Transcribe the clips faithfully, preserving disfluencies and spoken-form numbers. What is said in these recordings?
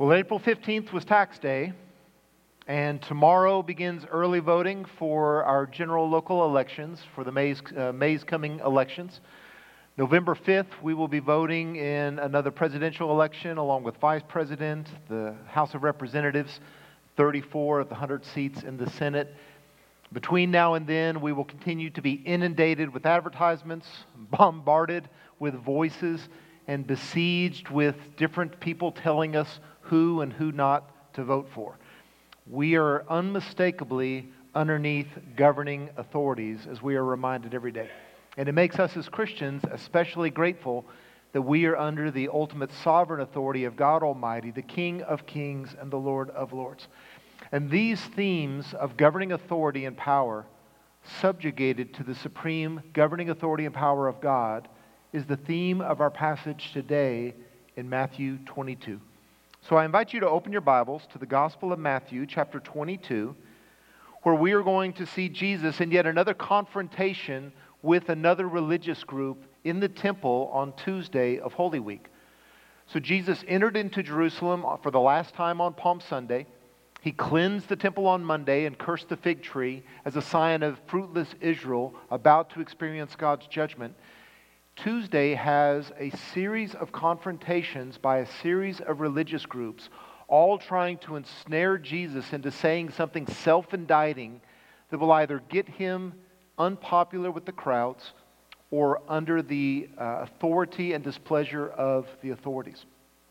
Well, April fifteenth was tax day, and tomorrow begins early voting for our general local elections, for the May's, uh, May's coming elections. November fifth, we will be voting in another presidential election along with vice president, the House of Representatives, thirty-four of the one hundred seats in the Senate. Between now and then, we will continue to be inundated with advertisements, bombarded with voices, and besieged with different people telling us who and who not to vote for. We are unmistakably underneath governing authorities, as we are reminded every day. And it makes us as Christians especially grateful that we are under the ultimate sovereign authority of God Almighty, the King of Kings and the Lord of Lords. And these themes of governing authority and power, subjugated to the supreme governing authority and power of God, is the theme of our passage today in Matthew twenty-two. So I invite you to open your Bibles to the Gospel of Matthew, chapter twenty-two, where we are going to see Jesus in yet another confrontation with another religious group in the temple on Tuesday of Holy Week. So Jesus entered into Jerusalem for the last time on Palm Sunday. He cleansed the temple on Monday and cursed the fig tree as a sign of fruitless Israel about to experience God's judgment. Tuesday has a series of confrontations by a series of religious groups, all trying to ensnare Jesus into saying something self-indicting that will either get him unpopular with the crowds or under the uh, authority and displeasure of the authorities.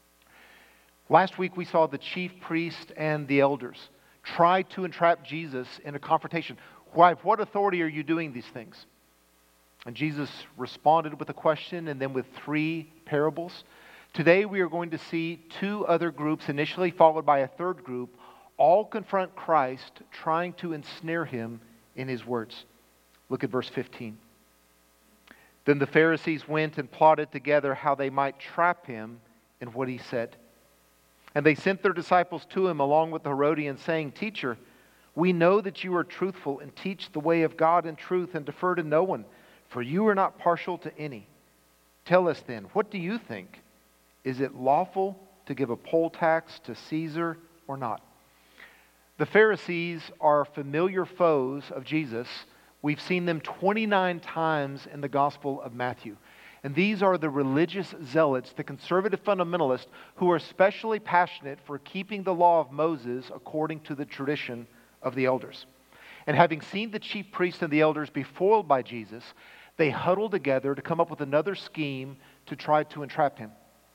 Last week we saw the chief priest and the elders try to entrap Jesus in a confrontation. Why? What authority are you doing these things? And Jesus responded with a question and then with three parables. Today we are going to see two other groups, initially followed by a third group, all confront Christ, trying to ensnare him in his words. Look at verse fifteen. Then the Pharisees went and plotted together how they might trap him in what he said. And they sent their disciples to him along with the Herodians, saying, "Teacher, we know that you are truthful and teach the way of God in truth and defer to no one, for you are not partial to any. Tell us then, what do you think? Is it lawful to give a poll tax to Caesar or not?" The Pharisees are familiar foes of Jesus. We've seen them twenty-nine times in the Gospel of Matthew. And these are the religious zealots, the conservative fundamentalists, who are especially passionate for keeping the law of Moses according to the tradition of the elders. And having seen the chief priests and the elders be foiled by Jesus, they huddle together to come up with another scheme to try to entrap him.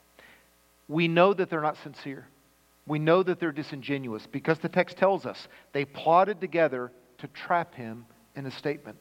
We know that they're not sincere. We know that they're disingenuous because the text tells us they plotted together to trap him in a statement.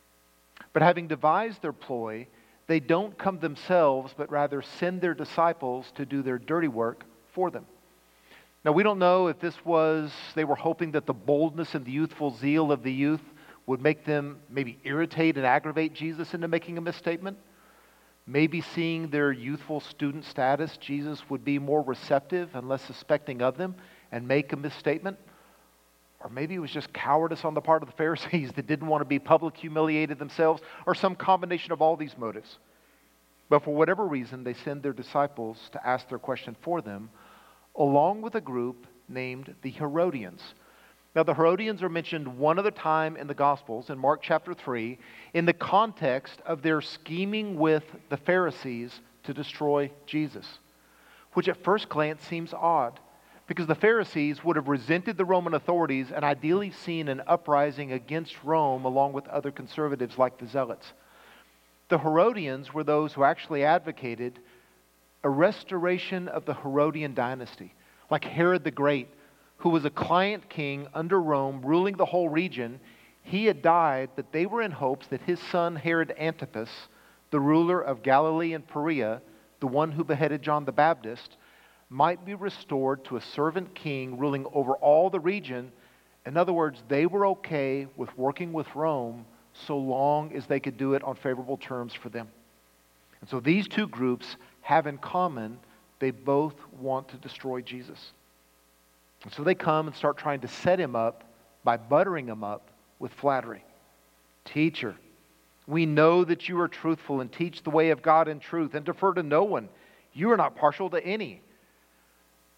But having devised their ploy, they don't come themselves, but rather send their disciples to do their dirty work for them. Now, we don't know if this was, they were hoping that the boldness and the youthful zeal of the youth would make them maybe irritate and aggravate Jesus into making a misstatement. Maybe seeing their youthful student status, Jesus would be more receptive and less suspecting of them and make a misstatement. Or maybe it was just cowardice on the part of the Pharisees that didn't want to be public humiliated themselves, or some combination of all these motives. But for whatever reason, they send their disciples to ask their question for them, along with a group named the Herodians. Now, the Herodians are mentioned one other time in the Gospels, in Mark chapter three, in the context of their scheming with the Pharisees to destroy Jesus, which at first glance seems odd, because the Pharisees would have resented the Roman authorities and ideally seen an uprising against Rome along with other conservatives like the Zealots. The Herodians were those who actually advocated a restoration of the Herodian dynasty, like Herod the Great, who was a client king under Rome, ruling the whole region. He had died, but they were in hopes that his son Herod Antipas, the ruler of Galilee and Perea, the one who beheaded John the Baptist, might be restored to a servant king ruling over all the region. In other words, they were okay with working with Rome so long as they could do it on favorable terms for them. And so these two groups have in common, they both want to destroy Jesus. And so they come and start trying to set him up by buttering him up with flattery. "Teacher, we know that you are truthful and teach the way of God in truth and defer to no one. You are not partial to any."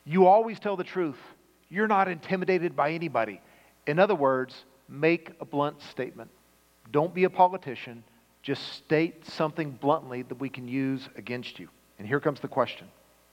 You always tell the truth. You're not intimidated by anybody. In other words, make a blunt statement. Don't be a politician. Just state something bluntly that we can use against you. And here comes the question.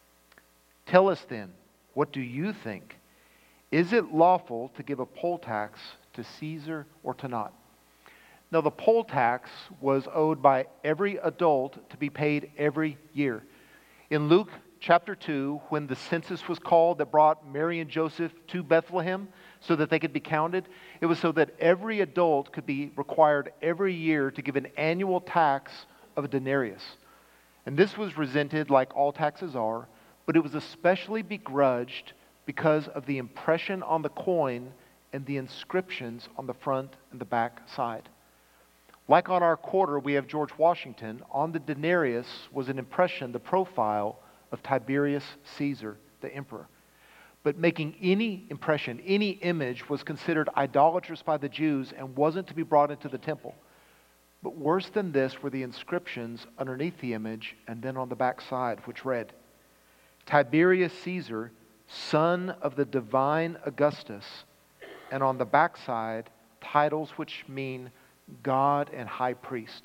Tell us then, what do you think? Is it lawful to give a poll tax to Caesar or to not? Now, the poll tax was owed by every adult to be paid every year. In Luke chapter two, when the census was called that brought Mary and Joseph to Bethlehem so that they could be counted, it was so that every adult could be required every year to give an annual tax of a denarius. And this was resented like all taxes are, but it was especially begrudged because of the impression on the coin and the inscriptions on the front and the back side. Like on our quarter, we have George Washington. On the denarius was an impression, the profile of Tiberius Caesar, the emperor. But making any impression, any image was considered idolatrous by the Jews and wasn't to be brought into the temple. But worse than this were the inscriptions underneath the image and then on the back side, which read, Tiberius Caesar, son of the divine Augustus, and on the back side, titles which mean God and high priest.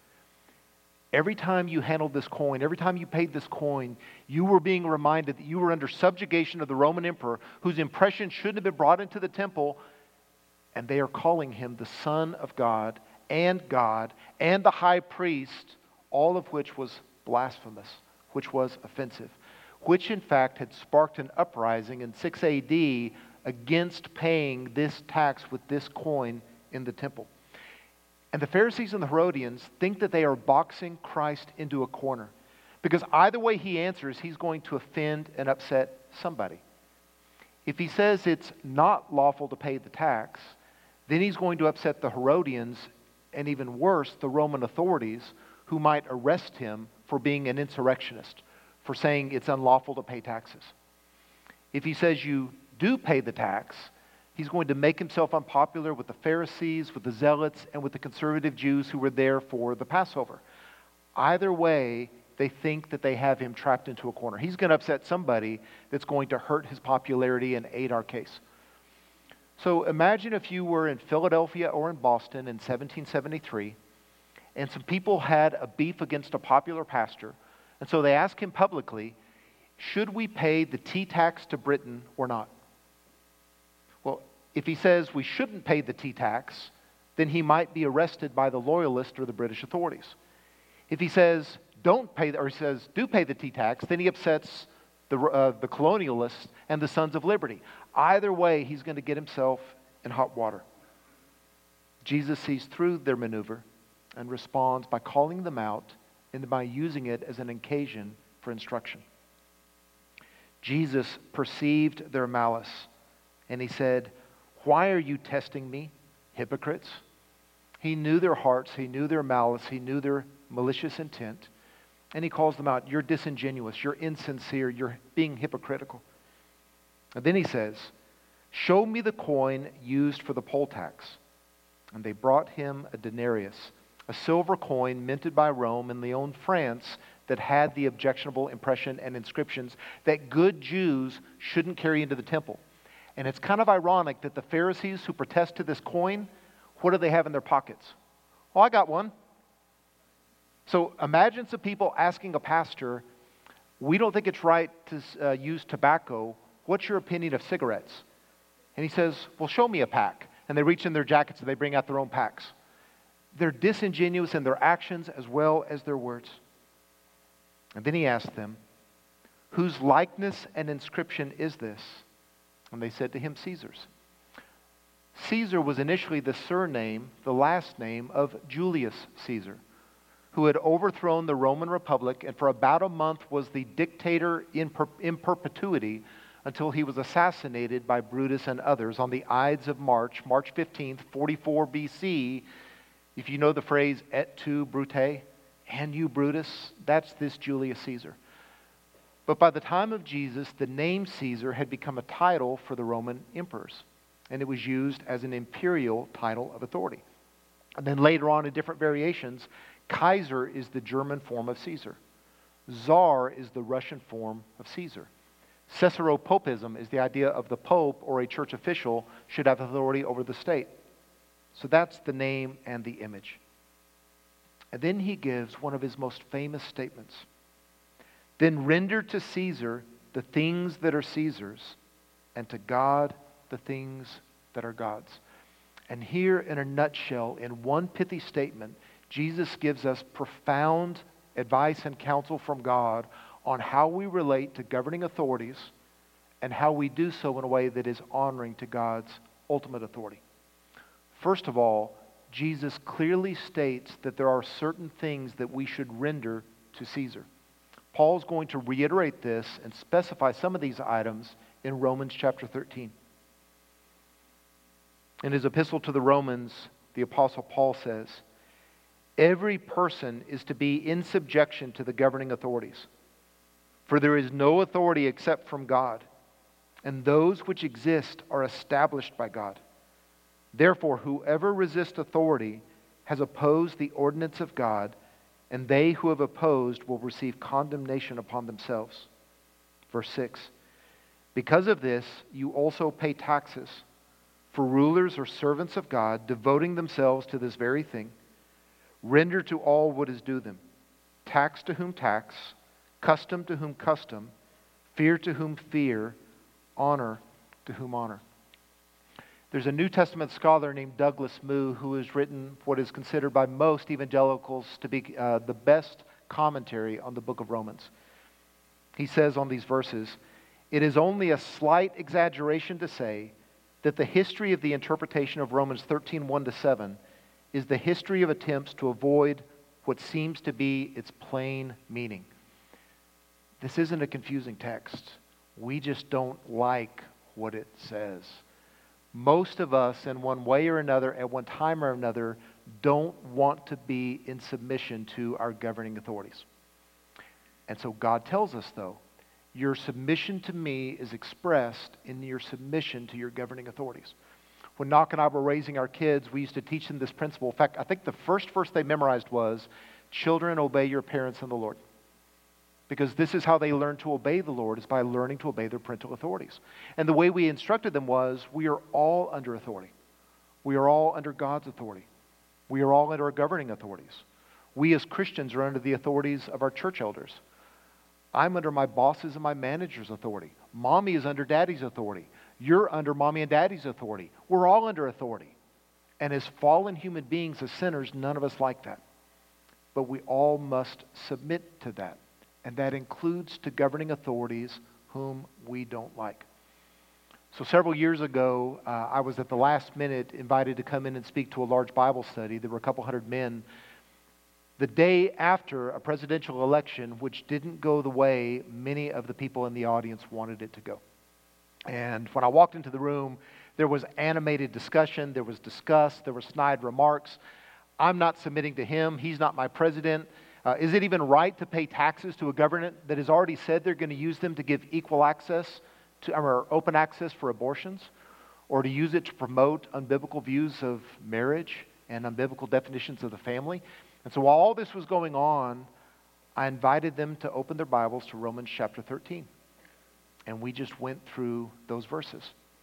Every time you handled this coin, every time you paid this coin, you were being reminded that you were under subjugation of the Roman emperor, whose impression shouldn't have been brought into the temple, and they are calling him the Son of God and God and the high priest, all of which was blasphemous, which was offensive, which in fact had sparked an uprising in six A D against paying this tax with this coin in the temple. And the Pharisees and the Herodians think that they are boxing Christ into a corner, because either way he answers, he's going to offend and upset somebody. If he says it's not lawful to pay the tax, then he's going to upset the Herodians, and even worse, the Roman authorities, who might arrest him for being an insurrectionist, for saying it's unlawful to pay taxes. If he says you do pay the tax, he's going to make himself unpopular with the Pharisees, with the Zealots, and with the conservative Jews who were there for the Passover. Either way, they think that they have him trapped into a corner. He's going to upset somebody that's going to hurt his popularity and aid our case. So imagine if you were in Philadelphia or in Boston in seventeen seventy-three, and some people had a beef against a popular pastor, and so they asked him publicly, should we pay the tea tax to Britain or not? Well, if he says we shouldn't pay the tea tax, then he might be arrested by the loyalists or the British authorities. If he says don't pay, or he says do pay the tea tax, then he upsets the, uh, the colonialists and the Sons of Liberty. Either way, he's going to get himself in hot water. Jesus sees through their maneuver and responds by calling them out and by using it as an occasion for instruction. Jesus perceived their malice, and he said, why are you testing me, hypocrites? He knew their hearts, he knew their malice, he knew their malicious intent, and he calls them out. You're disingenuous, you're insincere, you're being hypocritical. And then he says, show me the coin used for the poll tax. And they brought him a denarius, a silver coin minted by Rome in Lyon, France, that had the objectionable impression and inscriptions that good Jews shouldn't carry into the temple. And it's kind of ironic that the Pharisees who protest to this coin, what do they have in their pockets? Oh, I got one. So imagine some people asking a pastor, we don't think it's right to uh, use tobacco. What's your opinion of cigarettes? And he says, well, show me a pack. And they reach in their jackets and they bring out their own packs. They're disingenuous in their actions as well as their words. And then he asked them, whose likeness and inscription is this? And they said to him, Caesar's. Caesar was initially the surname, the last name of Julius Caesar, who had overthrown the Roman Republic and for about a month was the dictator in, per- in perpetuity until he was assassinated by Brutus and others on the Ides of March, March fifteenth, forty-four B C. If you know the phrase, et tu, Brute, and you, Brutus, that's this Julius Caesar. But by the time of Jesus, the name Caesar had become a title for the Roman emperors, and it was used as an imperial title of authority. And then later on in different variations, Kaiser is the German form of Caesar. Tsar is the Russian form of Caesar. Caesaropopism is the idea of the pope or a church official should have authority over the state. So that's the name and the image. And then he gives one of his most famous statements. Then render to Caesar the things that are Caesar's, and to God the things that are God's. And here in a nutshell, in one pithy statement, Jesus gives us profound advice and counsel from God on how we relate to governing authorities and how we do so in a way that is honoring to God's ultimate authority. First of all, Jesus clearly states that there are certain things that we should render to Caesar. Paul's going to reiterate this and specify some of these items in Romans chapter thirteen. In his epistle to the Romans, the Apostle Paul says, every person is to be in subjection to the governing authorities. For there is no authority except from God, and those which exist are established by God. Therefore, whoever resists authority has opposed the ordinance of God, and they who have opposed will receive condemnation upon themselves. Verse six, because of this, you also pay taxes, for rulers are servants of God, devoting themselves to this very thing. Render to all what is due them. Tax to whom tax, custom to whom custom, fear to whom fear, honor to whom honor. There's a New Testament scholar named Douglas Moo who has written what is considered by most evangelicals to be uh, the best commentary on the book of Romans. He says on these verses, it is only a slight exaggeration to say that the history of the interpretation of Romans thirteen, one to seven is the history of attempts to avoid what seems to be its plain meaning. This isn't a confusing text. We just don't like what it says. Most of us, in one way or another, at one time or another, don't want to be in submission to our governing authorities. And so God tells us, though, your submission to me is expressed in your submission to your governing authorities. When Knock and I were raising our kids, we used to teach them this principle. In fact, I think the first verse they memorized was, children, obey your parents in the Lord. Because this is how they learn to obey the Lord, is by learning to obey their parental authorities. And the way we instructed them was, we are all under authority. We are all under God's authority. We are all under our governing authorities. We as Christians are under the authorities of our church elders. I'm under my boss's and my manager's authority. Mommy is under daddy's authority. You're under mommy and daddy's authority. We're all under authority. And as fallen human beings, as sinners, none of us like that. But we all must submit to that. And that includes to governing authorities whom we don't like. So several years ago, uh, I was at the last minute invited to come in and speak to a large Bible study. There were a couple hundred men. The day after a presidential election, which didn't go the way many of the people in the audience wanted it to go. And when I walked into the room, there was animated discussion, there was discuss, there were snide remarks. I'm not submitting to him. He's not my president. Uh, is it even right to pay taxes to a government that has already said they're going to use them to give equal access to, or open access for abortions, or to use it to promote unbiblical views of marriage and unbiblical definitions of the family? And so while all this was going on, I invited them to open their Bibles to Romans chapter thirteen. And we just went through those verses.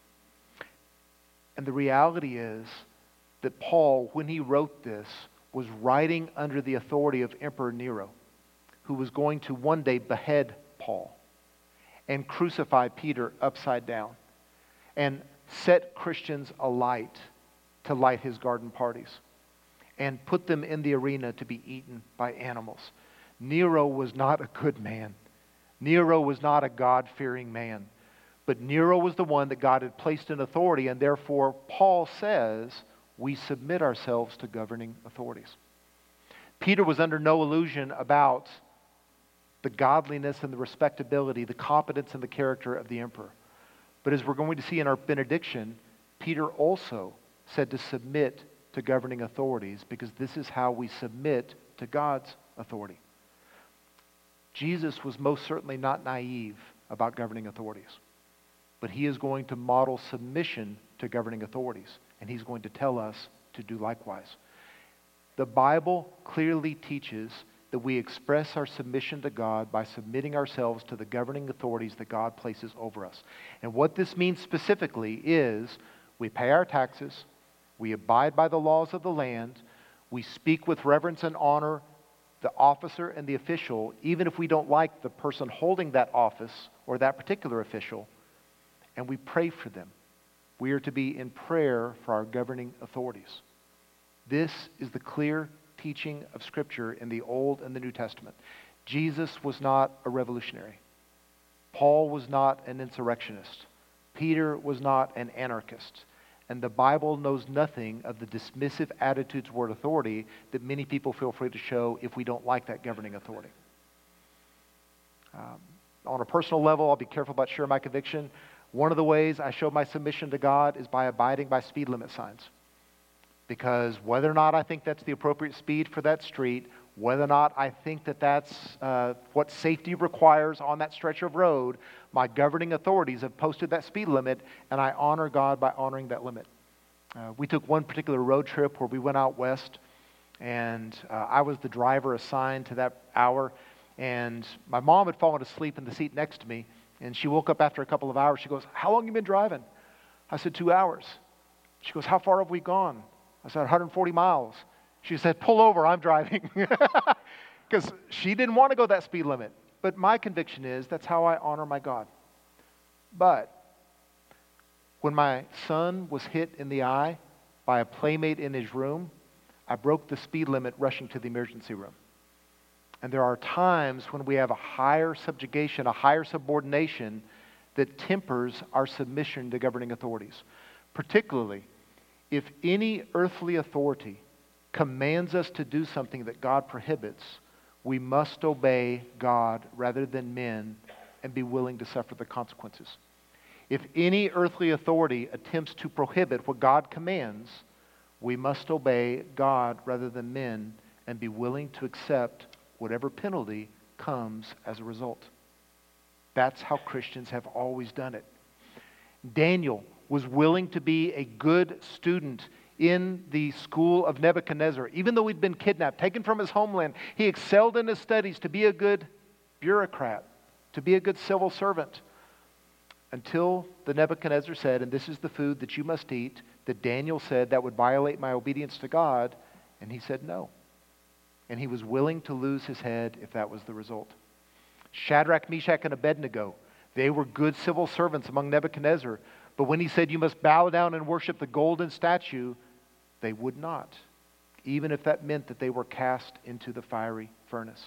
And the reality is that Paul, when he wrote this, was writing under the authority of Emperor Nero, who was going to one day behead Paul and crucify Peter upside down and set Christians alight to light his garden parties and put them in the arena to be eaten by animals. Nero was not a good man. Nero was not a God-fearing man. But Nero was the one that God had placed in authority, and therefore Paul says we submit ourselves to governing authorities. Peter was under no illusion about the godliness and the respectability, the competence and the character of the emperor. But as we're going to see in our benediction, Peter also said to submit to governing authorities, because this is how we submit to God's authority. Jesus was most certainly not naive about governing authorities, but he is going to model submission to governing authorities, and he's going to tell us to do likewise. The Bible clearly teaches that we express our submission to God by submitting ourselves to the governing authorities that God places over us. And what this means specifically is we pay our taxes, we abide by the laws of the land, we speak with reverence and honor the officer and the official, even if we don't like the person holding that office or that particular official, and we pray for them. We are to be in prayer for our governing authorities. This is the clear teaching of Scripture in the Old and the New Testament. Jesus was not a revolutionary. Paul was not an insurrectionist. Peter was not an anarchist. And the Bible knows nothing of the dismissive attitude toward authority that many people feel free to show if we don't like that governing authority. Um, on a personal level, I'll be careful about sharing my conviction. One of the ways I show my submission to God is by abiding by speed limit signs. Because whether or not I think that's the appropriate speed for that street, whether or not I think that that's uh, what safety requires on that stretch of road, my governing authorities have posted that speed limit, and I honor God by honoring that limit. Uh, we took one particular road trip where we went out west, and uh, I was the driver assigned to that hour, and my mom had fallen asleep in the seat next to me, and she woke up after a couple of hours. She goes, "How long have you been driving?" I said, two hours. She goes, "How far have we gone?" I said, one hundred forty miles. She said, "Pull over, I'm driving." Because she didn't want to go that speed limit. But my conviction is that's how I honor my God. But when my son was hit in the eye by a playmate in his room, I broke the speed limit rushing to the emergency room. And there are times when we have a higher subjugation, a higher subordination that tempers our submission to governing authorities. Particularly, if any earthly authority commands us to do something that God prohibits, we must obey God rather than men and be willing to suffer the consequences. If any earthly authority attempts to prohibit what God commands, we must obey God rather than men and be willing to accept whatever penalty comes as a result. That's how Christians have always done it. Daniel was willing to be a good student in the school of Nebuchadnezzar. Even though he'd been kidnapped, taken from his homeland, he excelled in his studies to be a good bureaucrat, to be a good civil servant. Until the Nebuchadnezzar said, "And this is the food that you must eat," that Daniel said that would violate my obedience to God, and he said no. And he was willing to lose his head if that was the result. Shadrach, Meshach, and Abednego, they were good civil servants among Nebuchadnezzar. But when he said, "You must bow down and worship the golden statue," they would not, even if that meant that they were cast into the fiery furnace.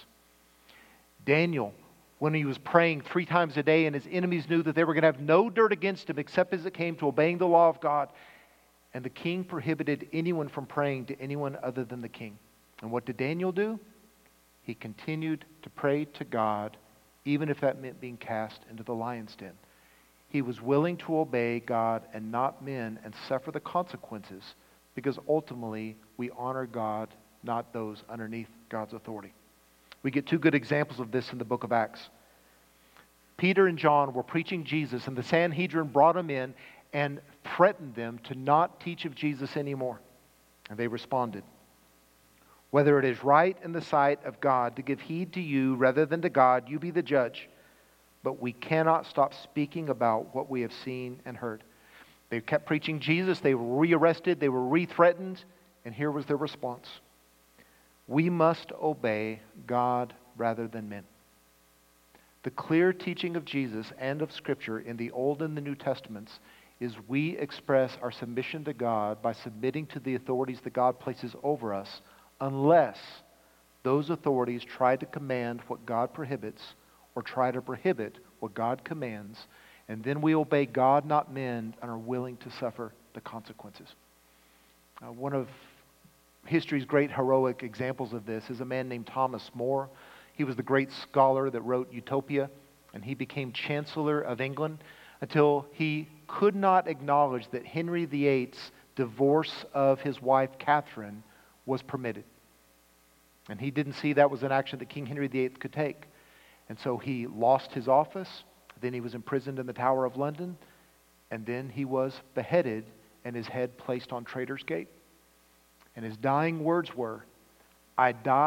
Daniel, when he was praying three times a day and his enemies knew that they were going to have no dirt against him except as it came to obeying the law of God, and the king prohibited anyone from praying to anyone other than the king. And what did Daniel do? He continued to pray to God, even if that meant being cast into the lion's den. He was willing to obey God and not men and suffer the consequences because ultimately we honor God, not those underneath God's authority. We get two good examples of this in the book of Acts. Peter and John were preaching Jesus, and the Sanhedrin brought them in and threatened them to not teach of Jesus anymore. And they responded, "Whether it is right in the sight of God to give heed to you rather than to God, you be the judge. But we cannot stop speaking about what we have seen and heard." They kept preaching Jesus. They were rearrested. They were re-threatened. And here was their response. We must obey God rather than men. The clear teaching of Jesus and of Scripture in the Old and the New Testaments is we express our submission to God by submitting to the authorities that God places over us, unless those authorities try to command what God prohibits or try to prohibit what God commands, and then we obey God, not men, and are willing to suffer the consequences. Uh, one of history's great heroic examples of this is a man named Thomas More. He was the great scholar that wrote Utopia, and he became Chancellor of England until he could not acknowledge that Henry the Eighth's divorce of his wife Catherine was permitted. And he didn't see that was an action that King Henry the Eighth could take. And so he lost his office, then he was imprisoned in the Tower of London, and then he was beheaded and his head placed on Traitor's Gate. And his dying words were, "I die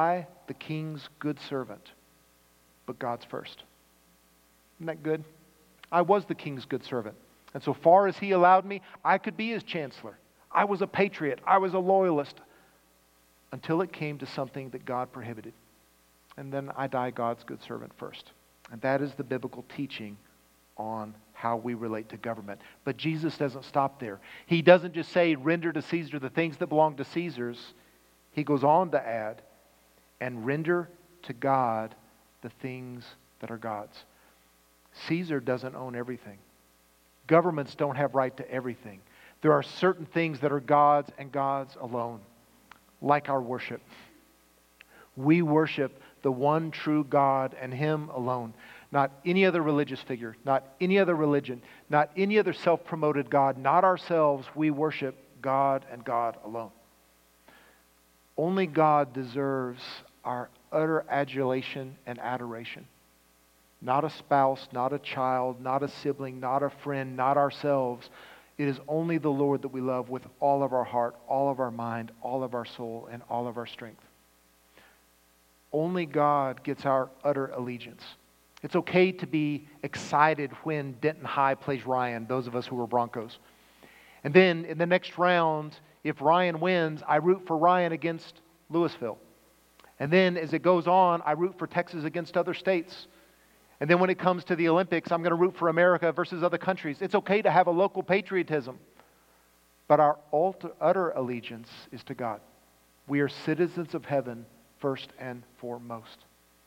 the king's good servant, but God's first. Isn't that good? I was the king's good servant. And so far as he allowed me, I could be his chancellor. I was a patriot. I was a loyalist. Until it came to something that God prohibited. And then I die God's good servant first. And that is the biblical teaching on how we relate to government. But Jesus doesn't stop there. He doesn't just say, render to Caesar the things that belong to Caesar's. He goes on to add, and render to God the things that are God's. Caesar doesn't own everything. Governments don't have right to everything. There are certain things that are God's and God's alone, like our worship. We worship the one true God and Him alone. Not any other religious figure, not any other religion, not any other self-promoted God, not ourselves. We worship God and God alone. Only God deserves our utter adulation and adoration. Not a spouse, not a child, not a sibling, not a friend, not ourselves. It is only the Lord that we love with all of our heart, all of our mind, all of our soul, and all of our strength. Only God gets our utter allegiance. It's okay to be excited when Denton High plays Ryan, those of us who were Broncos. And then in the next round, if Ryan wins, I root for Ryan against Louisville. And then as it goes on, I root for Texas against other states. And then when it comes to the Olympics, I'm going to root for America versus other countries. It's okay to have a local patriotism. But our utter allegiance is to God. We are citizens of heaven first and foremost.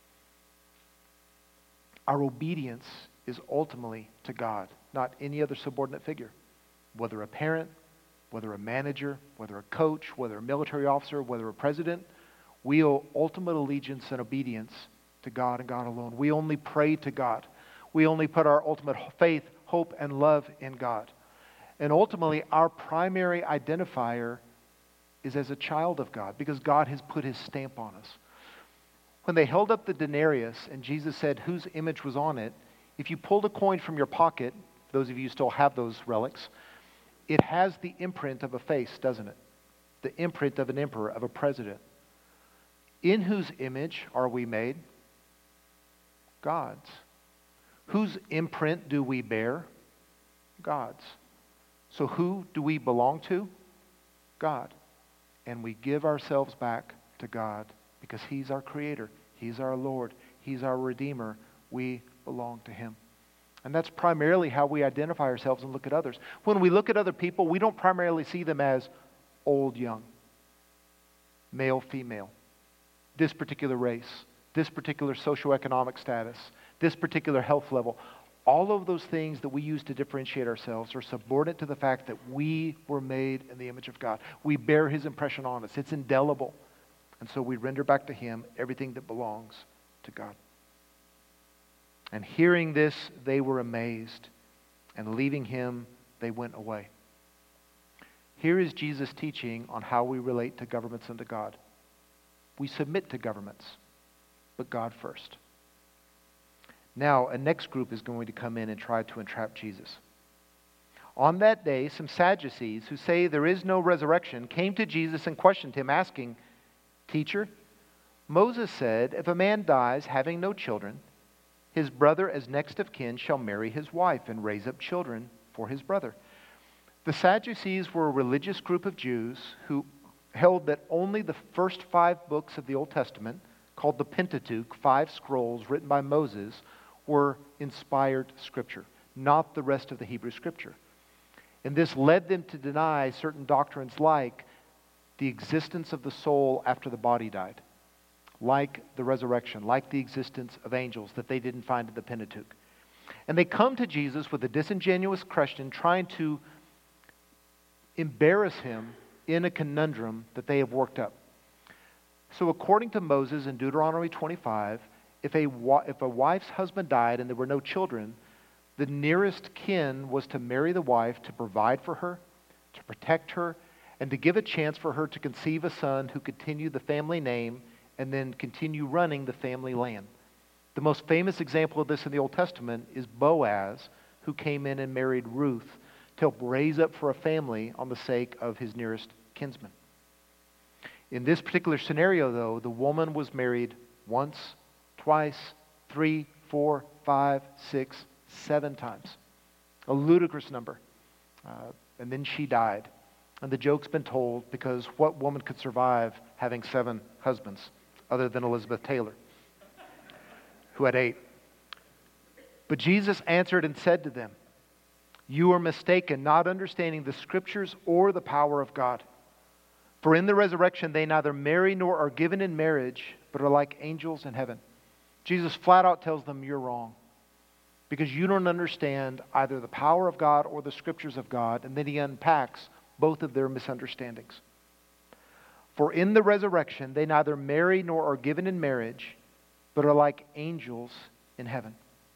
Our obedience is ultimately to God, not any other subordinate figure. Whether a parent, whether a manager, whether a coach, whether a military officer, whether a president, we owe ultimate allegiance and obedience to God and God alone. We only pray to God. We only put our ultimate faith, hope, and love in God. And ultimately, our primary identifier is as a child of God, because God has put His stamp on us. When they held up the denarius and Jesus said whose image was on it, if you pulled a coin from your pocket, those of you who still have those relics, it has the imprint of a face, doesn't it? The imprint of an emperor, of a president. In whose image are we made? God's. Whose imprint do we bear? God's. So who do we belong to? God. And we give ourselves back to God because He's our Creator. He's our Lord. He's our Redeemer. We belong to Him. And that's primarily how we identify ourselves and look at others. When we look at other people, we don't primarily see them as old, young, male, female, this particular race, this particular socioeconomic status, this particular health level. All of those things that we use to differentiate ourselves are subordinate to the fact that we were made in the image of God. We bear His impression on us. It's indelible. And so we render back to Him everything that belongs to God. And hearing this, they were amazed. And leaving Him, they went away. Here is Jesus' teaching on how we relate to governments and to God. We submit to governments, but God first. Now, a next group is going to come in and try to entrap Jesus. On that day, some Sadducees who say there is no resurrection came to Jesus and questioned Him, asking, "Teacher, Moses said, if a man dies having no children, his brother as next of kin shall marry his wife and raise up children for his brother." The Sadducees were a religious group of Jews who held that only the first five books of the Old Testament, called the Pentateuch, five scrolls written by Moses, were inspired scripture, not the rest of the Hebrew scripture. And this led them to deny certain doctrines like the existence of the soul after the body died, like the resurrection, like the existence of angels that they didn't find in the Pentateuch. And they come to Jesus with a disingenuous question, trying to embarrass Him in a conundrum that they have worked up. So according to Moses in Deuteronomy twenty-five, if a, if a wife's husband died and there were no children, the nearest kin was to marry the wife to provide for her, to protect her, and to give a chance for her to conceive a son who continued the family name and then continue running the family land. The most famous example of this in the Old Testament is Boaz, who came in and married Ruth to help raise up for a family on the sake of his nearest kinsman. In this particular scenario, though, the woman was married once, twice, three, four, five, six, seven times. A ludicrous number. Uh, and then she died. And the joke's been told because what woman could survive having seven husbands other than Elizabeth Taylor, who had eight? But Jesus answered and said to them, "You are mistaken, not understanding the Scriptures or the power of God. For in the resurrection they neither marry nor are given in marriage, but are like angels in heaven." Jesus flat out tells them, you're wrong, because you don't understand either the power of God or the Scriptures of God, and then he unpacks both of their misunderstandings. For in the resurrection they neither marry nor are given in marriage, but are like angels in heaven.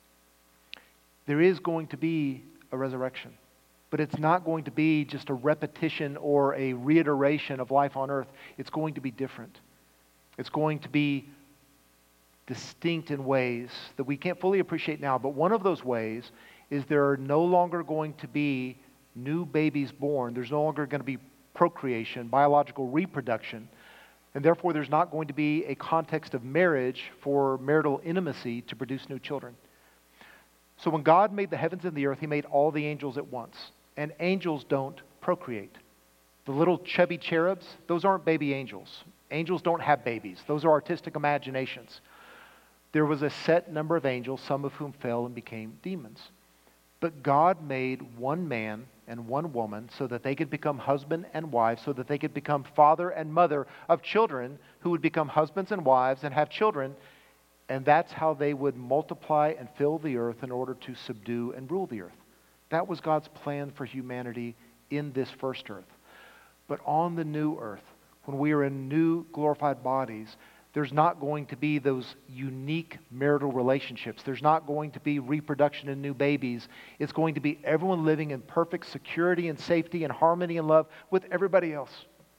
There is going to be a resurrection, but it's not going to be just a repetition or a reiteration of life on earth. It's going to be different. It's going to be distinct in ways that we can't fully appreciate now, but one of those ways is there are no longer going to be new babies born. There's no longer going to be procreation, biological reproduction, and therefore there's not going to be a context of marriage for marital intimacy to produce new children. So when God made the heavens and the earth, he made all the angels at once. And angels don't procreate. The little chubby cherubs, those aren't baby angels. Angels don't have babies. Those are artistic imaginations. There was a set number of angels, some of whom fell and became demons. But God made one man and one woman so that they could become husband and wife, so that they could become father and mother of children who would become husbands and wives and have children. And that's how they would multiply and fill the earth in order to subdue and rule the earth. That was God's plan for humanity in this first earth. But on the new earth, when we are in new glorified bodies, there's not going to be those unique marital relationships. There's not going to be reproduction and new babies. It's going to be everyone living in perfect security and safety and harmony and love with everybody else.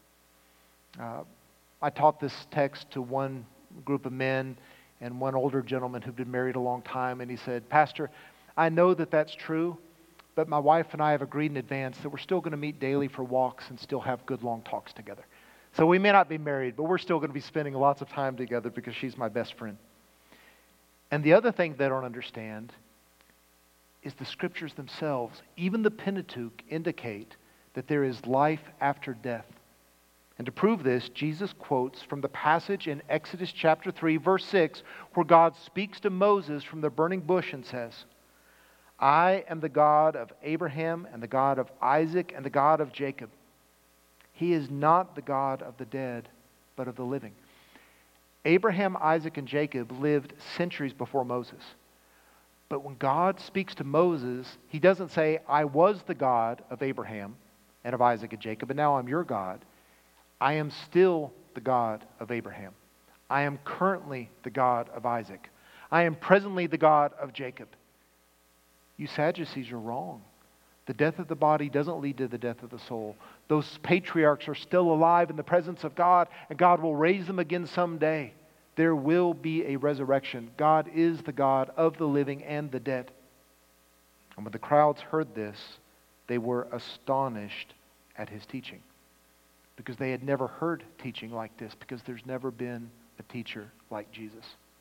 Uh, I taught this text to one group of men and one older gentleman who'd been married a long time, and he said, "Pastor, I know that that's true, but my wife and I have agreed in advance that we're still going to meet daily for walks and still have good long talks together. So we may not be married, but we're still going to be spending lots of time together because she's my best friend." And the other thing they don't understand is the Scriptures themselves. Even the Pentateuch indicate that there is life after death. And to prove this, Jesus quotes from the passage in Exodus chapter three, verse six, where God speaks to Moses from the burning bush and says, "I am the God of Abraham and the God of Isaac and the God of Jacob." He is not the God of the dead, but of the living. Abraham, Isaac, and Jacob lived centuries before Moses. But when God speaks to Moses, he doesn't say, "I was the God of Abraham and of Isaac and Jacob, and now I'm your God." I am still the God of Abraham. I am currently the God of Isaac. I am presently the God of Jacob. You Sadducees are wrong. The death of the body doesn't lead to the death of the soul. Those patriarchs are still alive in the presence of God, and God will raise them again someday. There will be a resurrection. God is the God of the living and the dead. And when the crowds heard this, they were astonished at his teaching, because they had never heard teaching like this, because there's never been a teacher like Jesus.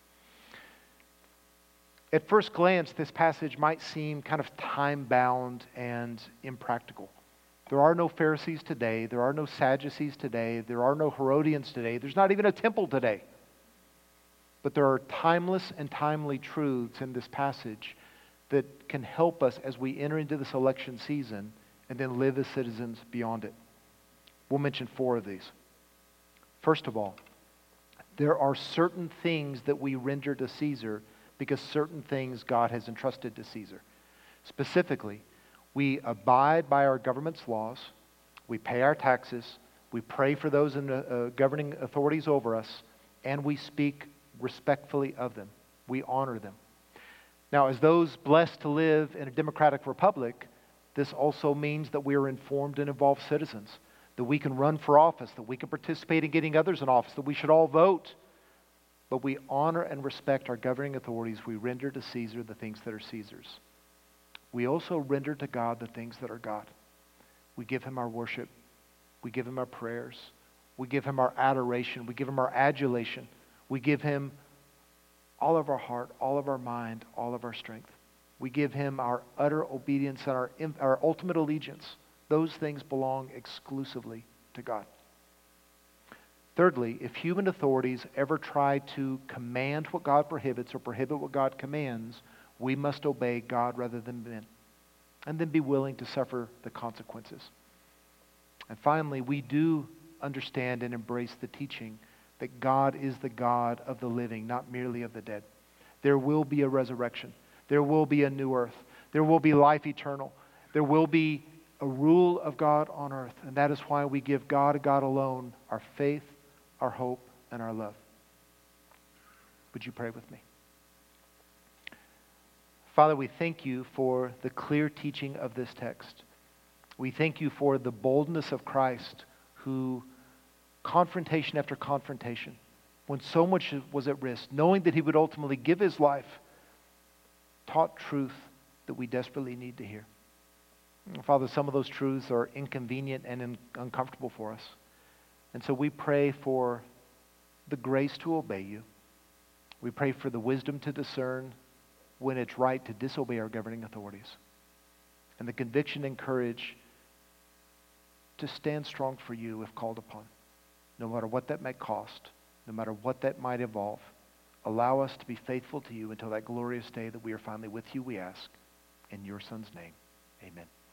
At first glance, this passage might seem kind of time-bound and impractical. There are no Pharisees today. There are no Sadducees today. There are no Herodians today. There's not even a temple today. But there are timeless and timely truths in this passage that can help us as we enter into this election season and then live as citizens beyond it. We'll mention four of these. First of all, there are certain things that we render to Caesar because certain things God has entrusted to Caesar. Specifically, we abide by our government's laws, we pay our taxes, we pray for those in the uh, governing authorities over us, and we speak respectfully of them. We honor them. Now, as those blessed to live in a democratic republic, this also means that we are informed and involved citizens, that we can run for office, that we can participate in getting others in office, that we should all vote. But we honor and respect our governing authorities. We render to Caesar the things that are Caesar's. We also render to God the things that are God. We give him our worship. We give him our prayers. We give him our adoration. We give him our adulation. We give him all of our heart, all of our mind, all of our strength. We give him our utter obedience and our, our ultimate allegiance. Those things belong exclusively to God. Thirdly, if human authorities ever try to command what God prohibits or prohibit what God commands, we must obey God rather than men, and then be willing to suffer the consequences. And finally, we do understand and embrace the teaching that God is the God of the living, not merely of the dead. There will be a resurrection. There will be a new earth. There will be life eternal. There will be a rule of God on earth. And that is why we give God, God alone, our faith, our hope, and our love. Would you pray with me? Father, we thank you for the clear teaching of this text. We thank you for the boldness of Christ, who, confrontation after confrontation, when so much was at risk, knowing that he would ultimately give his life, taught truth that we desperately need to hear. Father, some of those truths are inconvenient and in, uncomfortable for us. And so we pray for the grace to obey you. We pray for the wisdom to discern when it's right to disobey our governing authorities, and the conviction and courage to stand strong for you if called upon, no matter what that may cost, no matter what that might involve. Allow us to be faithful to you until that glorious day that we are finally with you, we ask. In your Son's name, amen.